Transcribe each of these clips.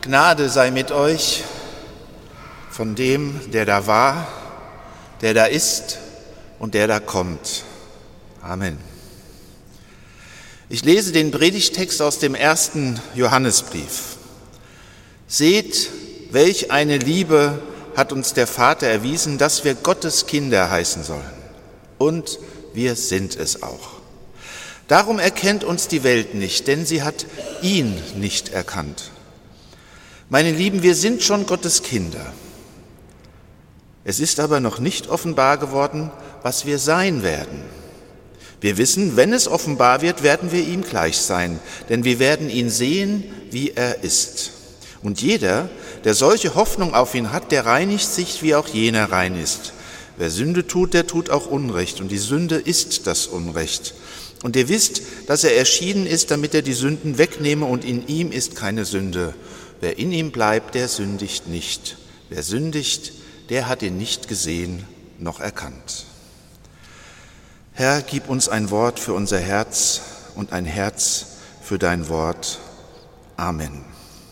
Gnade sei mit euch von dem, der da war, der da ist und der da kommt. Amen. Ich lese den Predigttext aus dem 1. Johannesbrief. Seht, welch eine Liebe hat uns der Vater erwiesen, dass wir Gottes Kinder heißen sollen. Und wir sind es auch. Darum erkennt uns die Welt nicht, denn sie hat ihn nicht erkannt. Meine Lieben, wir sind schon Gottes Kinder. Es ist aber noch nicht offenbar geworden, was wir sein werden. Wir wissen, wenn es offenbar wird, werden wir ihm gleich sein, denn wir werden ihn sehen, wie er ist. Und jeder, der solche Hoffnung auf ihn hat, der reinigt sich, wie auch jener rein ist. Wer Sünde tut, der tut auch Unrecht, und die Sünde ist das Unrecht. Und ihr wisst, dass er erschienen ist, damit er die Sünden wegnehme, und in ihm ist keine Sünde. Wer in ihm bleibt, der sündigt nicht. Wer sündigt, der hat ihn nicht gesehen noch erkannt. Herr, gib uns ein Wort für unser Herz und ein Herz für dein Wort. Amen.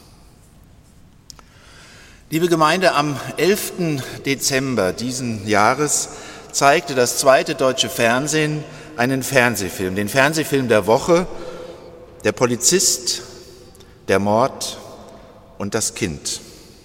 Liebe Gemeinde, am 11. Dezember diesen Jahres zeigte das zweite deutsche Fernsehen einen Fernsehfilm, den Fernsehfilm der Woche, Der Polizist, der Mord und das Kind.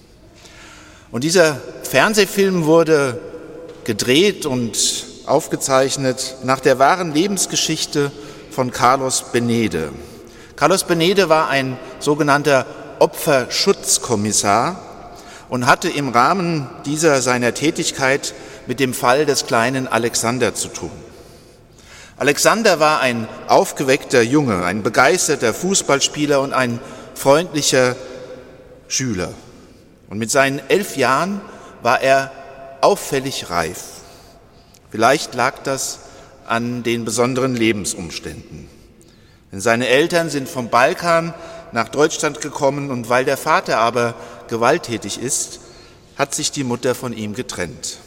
Und dieser Fernsehfilm wurde gedreht und aufgezeichnet nach der wahren Lebensgeschichte von Carlos Benede. Carlos Benede war ein sogenannter Opferschutzkommissar und hatte im Rahmen dieser seiner Tätigkeit mit dem Fall des kleinen Alexander zu tun. Alexander war ein aufgeweckter Junge, ein begeisterter Fußballspieler und ein freundlicher Schüler. Und mit seinen 11 Jahren war er auffällig reif. Vielleicht lag das an den besonderen Lebensumständen. Denn seine Eltern sind vom Balkan nach Deutschland gekommen und weil der Vater aber gewalttätig ist, hat sich die Mutter von ihm getrennt.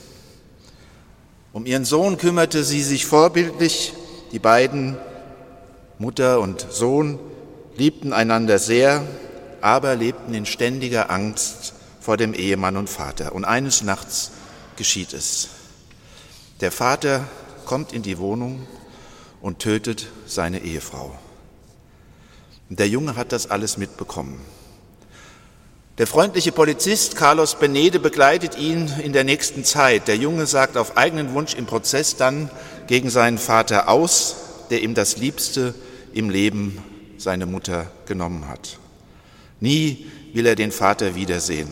Um ihren Sohn kümmerte sie sich vorbildlich. Die beiden, Mutter und Sohn, liebten einander sehr, aber lebten in ständiger Angst vor dem Ehemann und Vater. Und eines Nachts geschieht es. Der Vater kommt in die Wohnung und tötet seine Ehefrau. Und der Junge hat das alles mitbekommen. Der freundliche Polizist Carlos Benede begleitet ihn in der nächsten Zeit. Der Junge sagt auf eigenen Wunsch im Prozess dann gegen seinen Vater aus, der ihm das Liebste im Leben, seine Mutter, genommen hat. Nie will er den Vater wiedersehen.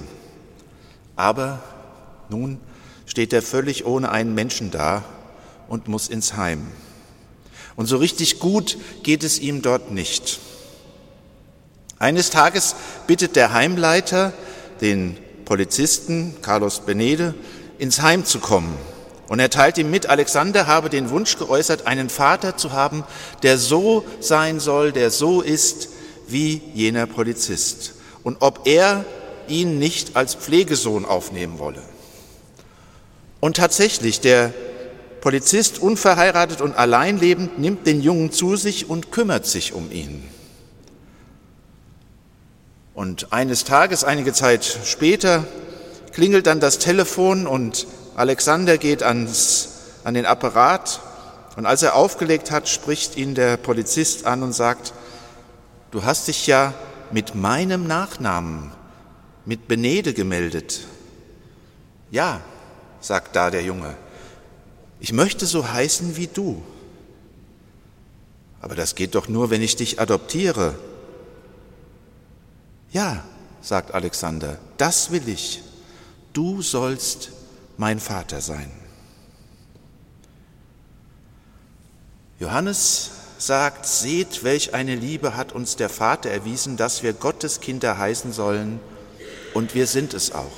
Aber nun steht er völlig ohne einen Menschen da und muss ins Heim. Und so richtig gut geht es ihm dort nicht. Eines Tages bittet der Heimleiter den Polizisten Carlos Benede, ins Heim zu kommen. Und er teilt ihm mit, Alexander habe den Wunsch geäußert, einen Vater zu haben, der so sein soll, der so ist wie jener Polizist. Und ob er ihn nicht als Pflegesohn aufnehmen wolle. Und tatsächlich, der Polizist, unverheiratet und allein lebend, nimmt den Jungen zu sich und kümmert sich um ihn. Und eines Tages, einige Zeit später, klingelt dann das Telefon und Alexander geht an den Apparat. Und als er aufgelegt hat, spricht ihn der Polizist an und sagt, du hast dich ja mit meinem Nachnamen, mit Benede gemeldet. Ja, sagt da der Junge, ich möchte so heißen wie du. Aber das geht doch nur, wenn ich dich adoptiere. Ja, sagt Alexander, das will ich. Du sollst mein Vater sein. Johannes sagt, seht, welch eine Liebe hat uns der Vater erwiesen, dass wir Gottes Kinder heißen sollen, und wir sind es auch.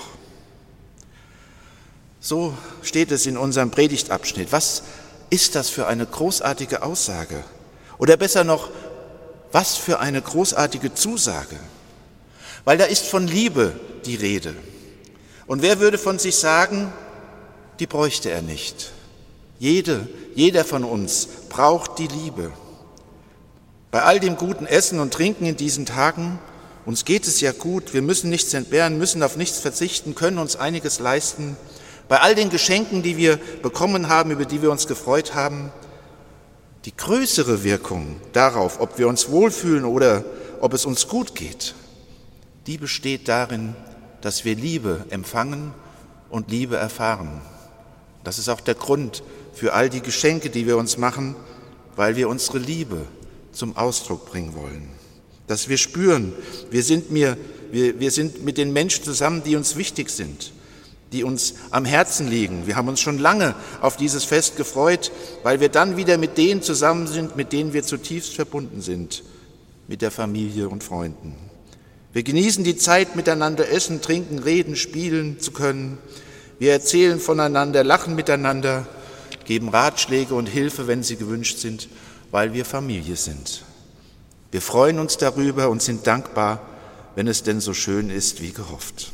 So steht es in unserem Predigtabschnitt. Was ist das für eine großartige Aussage? Oder besser noch, was für eine großartige Zusage? Weil da ist von Liebe die Rede. Und wer würde von sich sagen, die bräuchte er nicht? Jeder von uns braucht die Liebe. Bei all dem guten Essen und Trinken in diesen Tagen Uns geht es ja gut, wir müssen nichts entbehren, müssen auf nichts verzichten, können uns einiges leisten. Bei all den Geschenken, die wir bekommen haben, über die wir uns gefreut haben, die größere Wirkung darauf, ob wir uns wohlfühlen oder ob es uns gut geht, die besteht darin, dass wir Liebe empfangen und Liebe erfahren. Das ist auch der Grund für all die Geschenke, die wir uns machen, weil wir unsere Liebe zum Ausdruck bringen wollen. Dass wir spüren, wir sind mit den Menschen zusammen, die uns wichtig sind, die uns am Herzen liegen. Wir haben uns schon lange auf dieses Fest gefreut, weil wir dann wieder mit denen zusammen sind, mit denen wir zutiefst verbunden sind, mit der Familie und Freunden. Wir genießen die Zeit, miteinander essen, trinken, reden, spielen zu können. Wir erzählen voneinander, lachen miteinander, geben Ratschläge und Hilfe, wenn sie gewünscht sind, weil wir Familie sind. Wir freuen uns darüber und sind dankbar, wenn es denn so schön ist wie gehofft.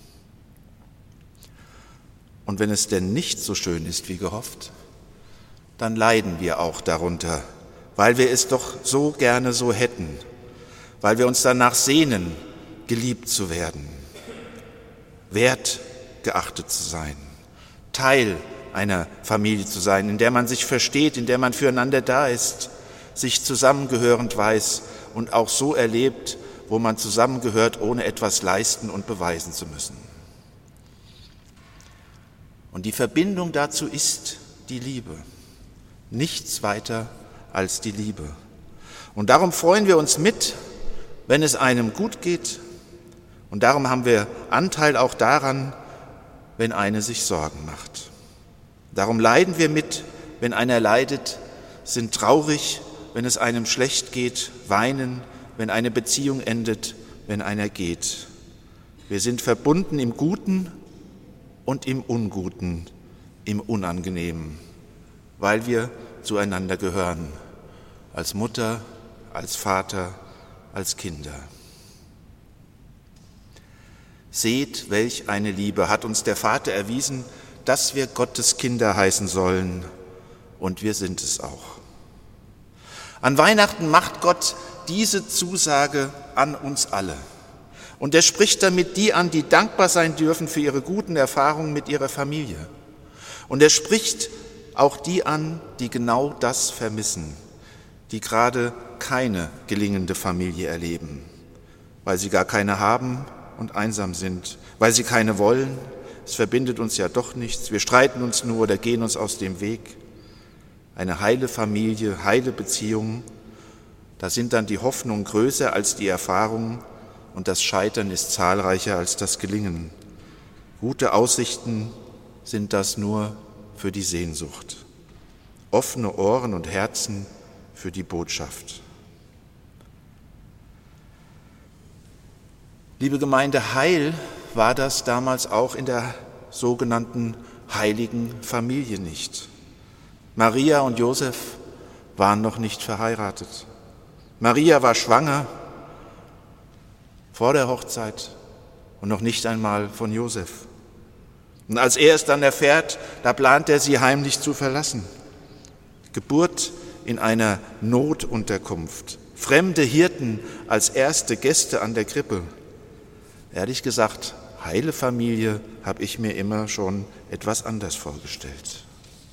Und wenn es denn nicht so schön ist wie gehofft, dann leiden wir auch darunter, weil wir es doch so gerne so hätten, weil wir uns danach sehnen, geliebt zu werden, wertgeachtet zu sein, Teil einer Familie zu sein, in der man sich versteht, in der man füreinander da ist, sich zusammengehörend weiß und auch so erlebt, wo man zusammengehört, ohne etwas leisten und beweisen zu müssen. Und die Verbindung dazu ist die Liebe. Nichts weiter als die Liebe. Und darum freuen wir uns mit, wenn es einem gut geht. Und darum haben wir Anteil auch daran, wenn eine sich Sorgen macht. Darum leiden wir mit, wenn einer leidet, sind traurig, wenn es einem schlecht geht, weinen, wenn eine Beziehung endet, wenn einer geht. Wir sind verbunden im Guten und im Unguten, im Unangenehmen, weil wir zueinander gehören, als Mutter, als Vater, als Kinder. Seht, welch eine Liebe hat uns der Vater erwiesen, dass wir Gottes Kinder heißen sollen, und wir sind es auch. An Weihnachten macht Gott diese Zusage an uns alle. Und er spricht damit die an, die dankbar sein dürfen für ihre guten Erfahrungen mit ihrer Familie. Und er spricht auch die an, die genau das vermissen, die gerade keine gelingende Familie erleben, weil sie gar keine haben und einsam sind, weil sie keine wollen. Es verbindet uns ja doch nichts, wir streiten uns nur oder gehen uns aus dem Weg. Eine heile Familie, heile Beziehungen, da sind dann die Hoffnungen größer als die Erfahrungen und das Scheitern ist zahlreicher als das Gelingen. Gute Aussichten sind das nur für die Sehnsucht. Offene Ohren und Herzen für die Botschaft. Liebe Gemeinde, Heil war das damals auch in der sogenannten heiligen Familie nicht. Maria und Josef waren noch nicht verheiratet. Maria war schwanger vor der Hochzeit und noch nicht einmal von Josef. Und als er es dann erfährt, da plant er, sie heimlich zu verlassen. Geburt in einer Notunterkunft. Fremde Hirten als erste Gäste an der Krippe. Ehrlich gesagt, heile Familie habe ich mir immer schon etwas anders vorgestellt.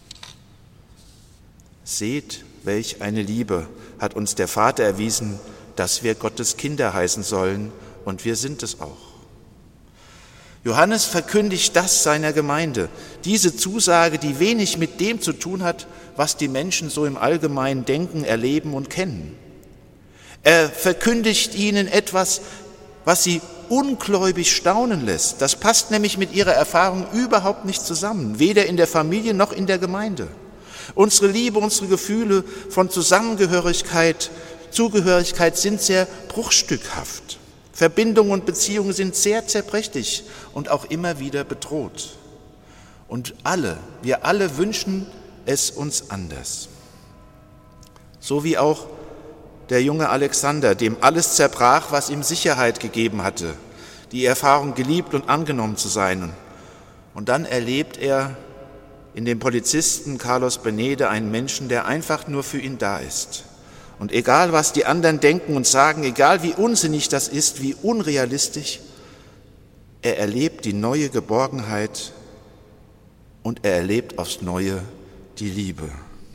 Seht, welch eine Liebe hat uns der Vater erwiesen, dass wir Gottes Kinder heißen sollen, und wir sind es auch. Johannes verkündigt das seiner Gemeinde, diese Zusage, die wenig mit dem zu tun hat, was die Menschen so im Allgemeinen denken, erleben und kennen. Er verkündigt ihnen etwas, was sie ungläubig staunen lässt. Das passt nämlich mit ihrer Erfahrung überhaupt nicht zusammen, weder in der Familie noch in der Gemeinde. Unsere Liebe, unsere Gefühle von Zusammengehörigkeit, Zugehörigkeit sind sehr bruchstückhaft. Verbindungen und Beziehungen sind sehr zerbrechlich und auch immer wieder bedroht. Und wir alle wünschen es uns anders. So wie auch der junge Alexander, dem alles zerbrach, was ihm Sicherheit gegeben hatte, die Erfahrung, geliebt und angenommen zu sein. Und dann erlebt er in dem Polizisten Carlos Benede einen Menschen, der einfach nur für ihn da ist. Und egal, was die anderen denken und sagen, egal wie unsinnig das ist, wie unrealistisch, er erlebt die neue Geborgenheit und er erlebt aufs Neue die Liebe.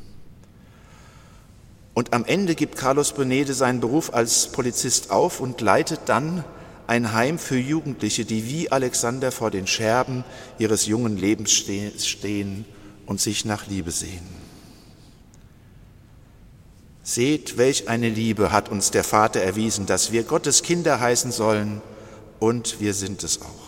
Und am Ende gibt Carlos Benede seinen Beruf als Polizist auf und leitet dann ein Heim für Jugendliche, die wie Alexander vor den Scherben ihres jungen Lebens stehen und sich nach Liebe sehen. Seht, welch eine Liebe hat uns der Vater erwiesen, dass wir Gottes Kinder heißen sollen, und wir sind es auch.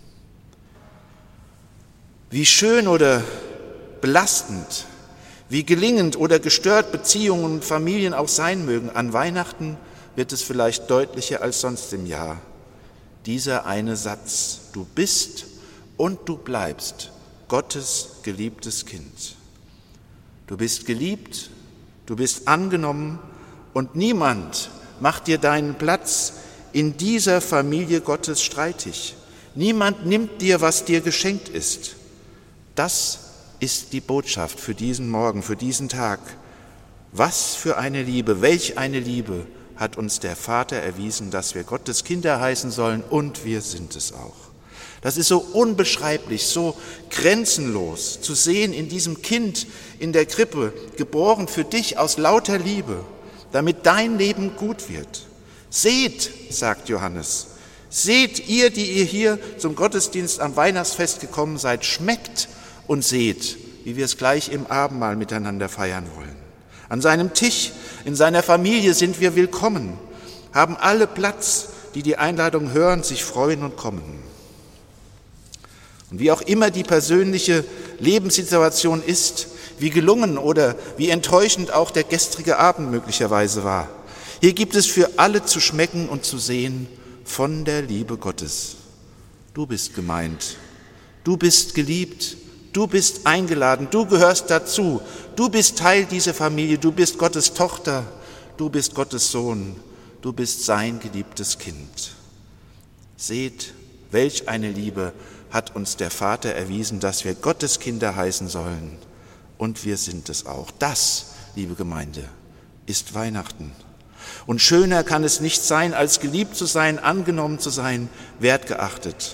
Wie schön oder belastend, wie gelingend oder gestört Beziehungen und Familien auch sein mögen, an Weihnachten wird es vielleicht deutlicher als sonst im Jahr. Dieser eine Satz: Du bist und du bleibst Gottes geliebtes Kind. Du bist geliebt, du bist angenommen und niemand macht dir deinen Platz in dieser Familie Gottes streitig. Niemand nimmt dir, was dir geschenkt ist. Das ist die Botschaft für diesen Morgen, für diesen Tag. Was für eine Liebe, welch eine Liebe hat uns der Vater erwiesen, dass wir Gottes Kinder heißen sollen, und wir sind es auch. Das ist so unbeschreiblich, so grenzenlos zu sehen in diesem Kind in der Krippe, geboren für dich aus lauter Liebe, damit dein Leben gut wird. Seht, sagt Johannes, seht ihr, die ihr hier zum Gottesdienst am Weihnachtsfest gekommen seid, schmeckt und seht, wie wir es gleich im Abendmahl miteinander feiern wollen. An seinem Tisch, in seiner Familie sind wir willkommen, haben alle Platz, die die Einladung hören, sich freuen und kommen. Und wie auch immer die persönliche Lebenssituation ist, wie gelungen oder wie enttäuschend auch der gestrige Abend möglicherweise war, hier gibt es für alle zu schmecken und zu sehen von der Liebe Gottes. Du bist gemeint, du bist geliebt, du bist eingeladen, du gehörst dazu, du bist Teil dieser Familie, du bist Gottes Tochter, du bist Gottes Sohn, du bist sein geliebtes Kind. Seht, welch eine Liebe hat uns der Vater erwiesen, dass wir Gottes Kinder heißen sollen, und wir sind es auch. Das, liebe Gemeinde, ist Weihnachten. Und schöner kann es nicht sein, als geliebt zu sein, angenommen zu sein, wertgeachtet.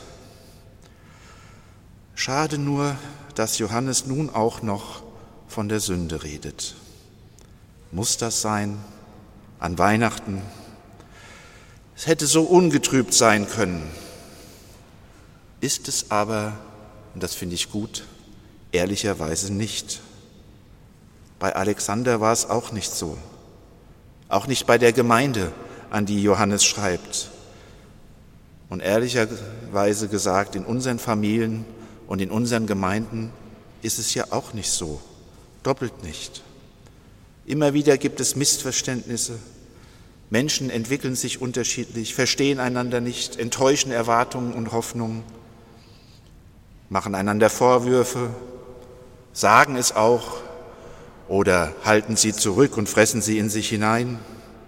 Schade nur, dass Johannes nun auch noch von der Sünde redet. Muss das sein? An Weihnachten? Es hätte so ungetrübt sein können. Ist es aber, und das finde ich gut, ehrlicherweise nicht. Bei Alexander war es auch nicht so. Auch nicht bei der Gemeinde, an die Johannes schreibt. Und ehrlicherweise gesagt, in unseren Familien und in unseren Gemeinden ist es ja auch nicht so, doppelt nicht. Immer wieder gibt es Missverständnisse. Menschen entwickeln sich unterschiedlich, verstehen einander nicht, enttäuschen Erwartungen und Hoffnungen, machen einander Vorwürfe, sagen es auch oder halten sie zurück und fressen sie in sich hinein.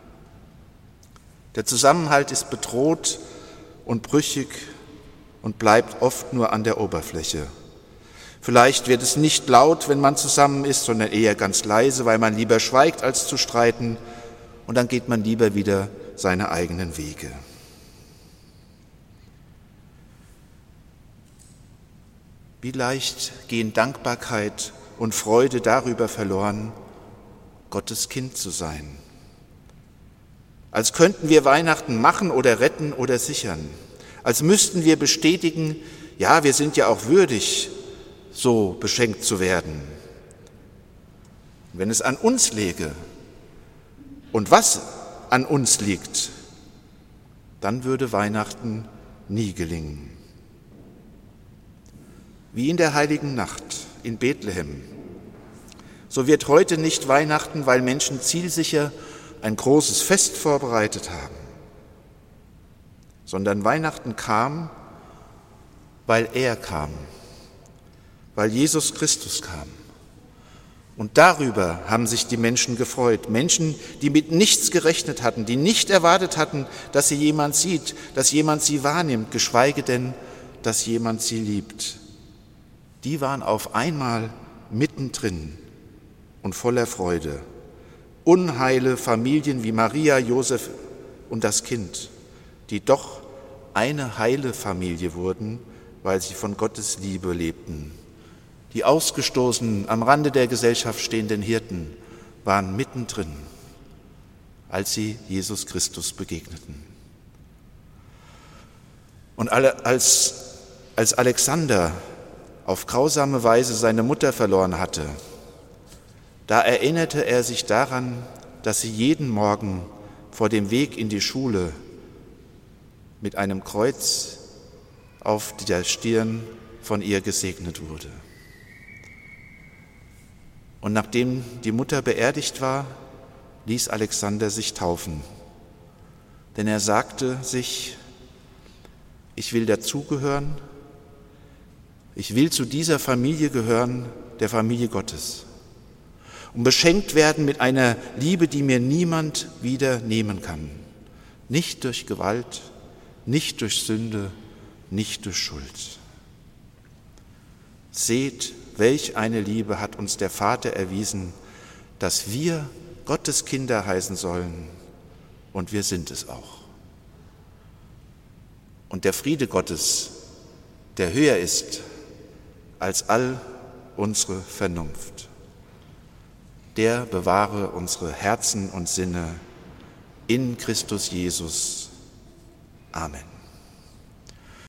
Der Zusammenhalt ist bedroht und brüchig und bleibt oft nur an der Oberfläche. Vielleicht wird es nicht laut, wenn man zusammen ist, sondern eher ganz leise, weil man lieber schweigt, als zu streiten, und dann geht man lieber wieder seine eigenen Wege. Wie leicht gehen Dankbarkeit und Freude darüber verloren, Gottes Kind zu sein. Als könnten wir Weihnachten machen oder retten oder sichern. Als müssten wir bestätigen, ja, wir sind ja auch würdig, so beschenkt zu werden. Wenn es an uns läge und was an uns liegt, dann würde Weihnachten nie gelingen. Wie in der heiligen Nacht in Bethlehem. So wird heute nicht Weihnachten, weil Menschen zielsicher ein großes Fest vorbereitet haben, sondern Weihnachten kam, weil er kam, weil Jesus Christus kam. Und darüber haben sich die Menschen gefreut. Menschen, die mit nichts gerechnet hatten, die nicht erwartet hatten, dass sie jemand sieht, dass jemand sie wahrnimmt, geschweige denn, dass jemand sie liebt. Die waren auf einmal mittendrin und voller Freude. unheile Familien wie Maria, Josef und das Kind, die doch eine heile Familie wurden, weil sie von Gottes Liebe lebten. Die ausgestoßenen, am Rande der Gesellschaft stehenden Hirten waren mittendrin, als sie Jesus Christus begegneten. Und als Alexander auf grausame Weise seine Mutter verloren hatte, da erinnerte er sich daran, dass sie jeden Morgen vor dem Weg in die Schule mit einem Kreuz auf der Stirn von ihr gesegnet wurde. Und nachdem die Mutter beerdigt war, ließ Alexander sich taufen. Denn er sagte sich, ich will dazugehören, ich will zu dieser Familie gehören, der Familie Gottes. Und beschenkt werden mit einer Liebe, die mir niemand wieder nehmen kann. Nicht durch Gewalt, nicht durch Sünde, nicht durch Schuld. Seht, welch eine Liebe hat uns der Vater erwiesen, dass wir Gottes Kinder heißen sollen, und wir sind es auch. Und der Friede Gottes, der höher ist als all unsere Vernunft, der bewahre unsere Herzen und Sinne in Christus Jesus. Amen.